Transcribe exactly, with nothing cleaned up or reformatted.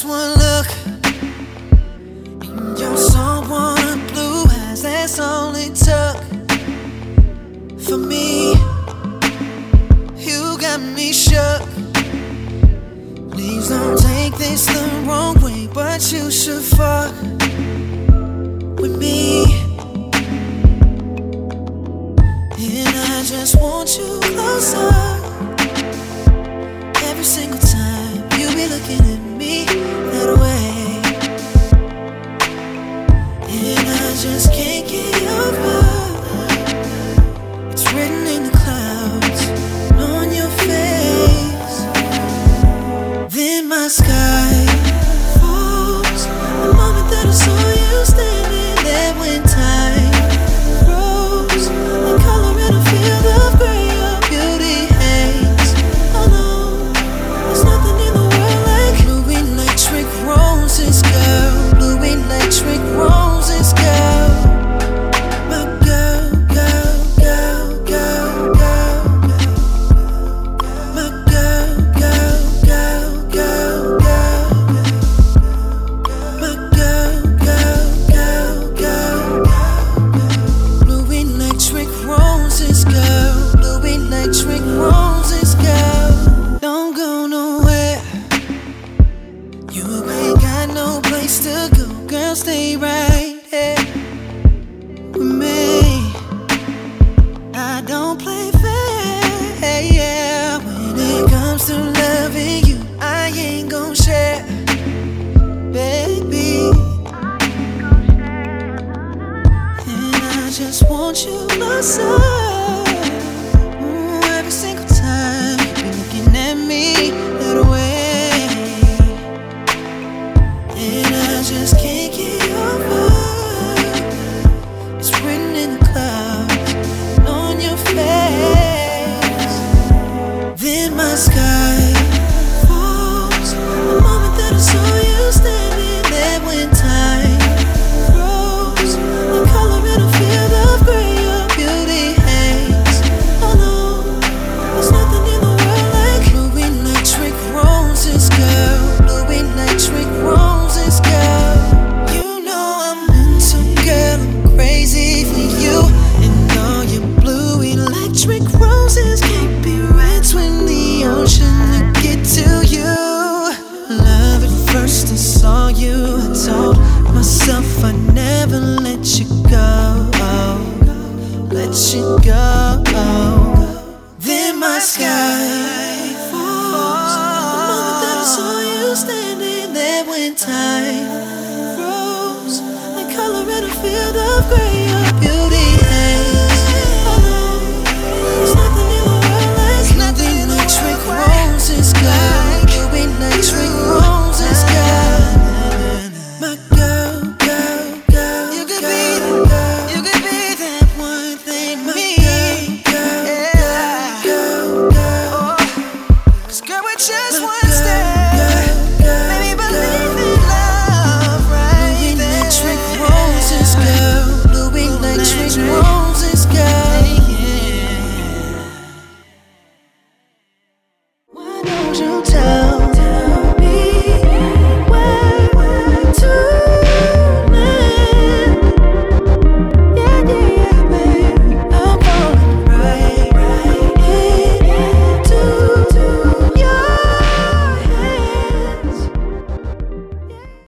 Just one look in your someone blue eyes, that's all it took for me. You got me shook. Please don't take this the wrong way, but you should fuck with me. And I just want you closer. Every single time you be looking at me that way, and I just can't get over. It's written in the clouds on your face. Then my sky falls the moment that I saw you standing there. When time froze, the color in a field of gray, your beauty hangs alone. There's nothing in the world like blue electric roses, girl. Blue electric roses, girl. My girl, girl, girl, girl, girl. My girl, girl, girl, girl, girl. My girl, girl, girl, girl. Blue electric roses, girl. Blue electric roses, girl. Don't go nowhere. You ain't got no place to go, girl. Stay right here with me. I don't play fair, yeah. When it comes to loving you, I ain't gon' share, baby. And I just want you closer. Ooh, every single time you be looking at me that way, and I just can't get over. It's written in the clouds on your face. Then my sky falls the moment that I saw you standing there. When time froze, the color in a field of gray, your beauty hangs alone. There's nothing in the world like blue electric roses, girl. Blue electric roses, girl. You know I'm into, girl, I'm crazy for you. And all your blue electric roses can't be red when the ocean to get to you. Love at first I saw you, I told myself I'd never let you go, let you go. Then my sky falls the moment that I saw you standing there. When time froze, the color in a field of gray.